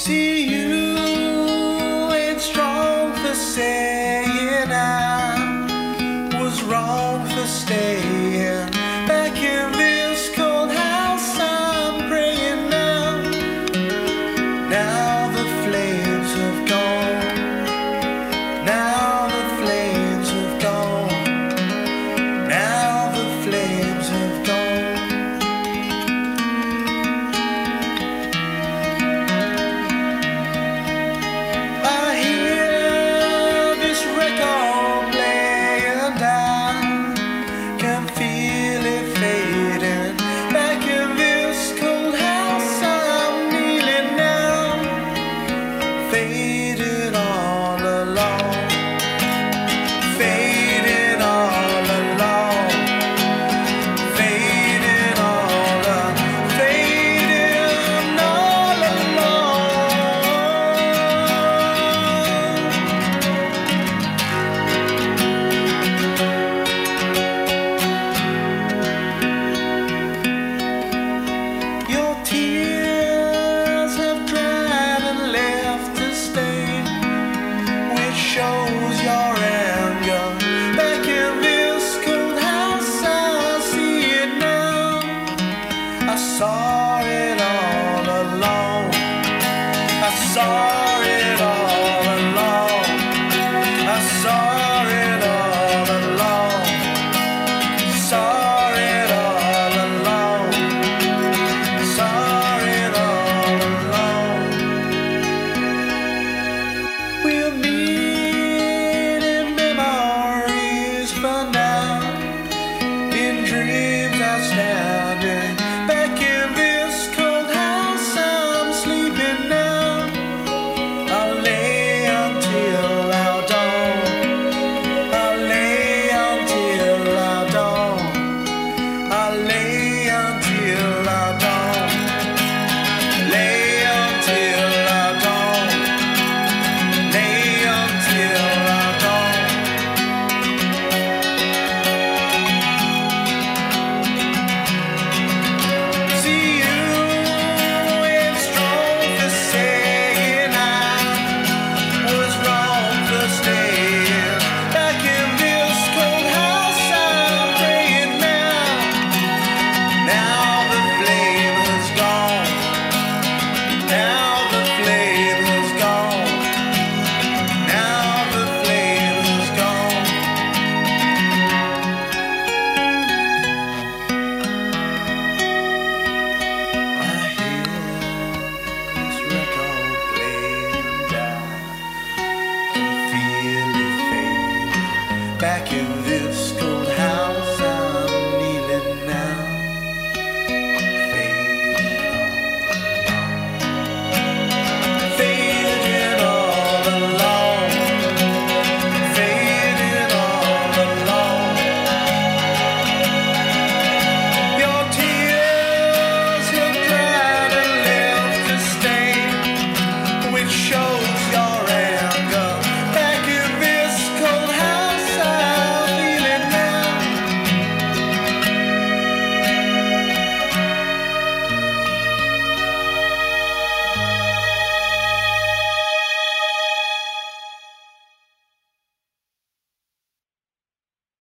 see you ain't strong for saying I was wrong for staying back in this cold house. I'm praying now. Now the flames have gone. Now the flames have gone. Now the flames have gone. Faded all along, faded all along, faded all along, faded all along. Your tears have dried and left shows your anger back in this cold house. I see it now. I saw it all along. I saw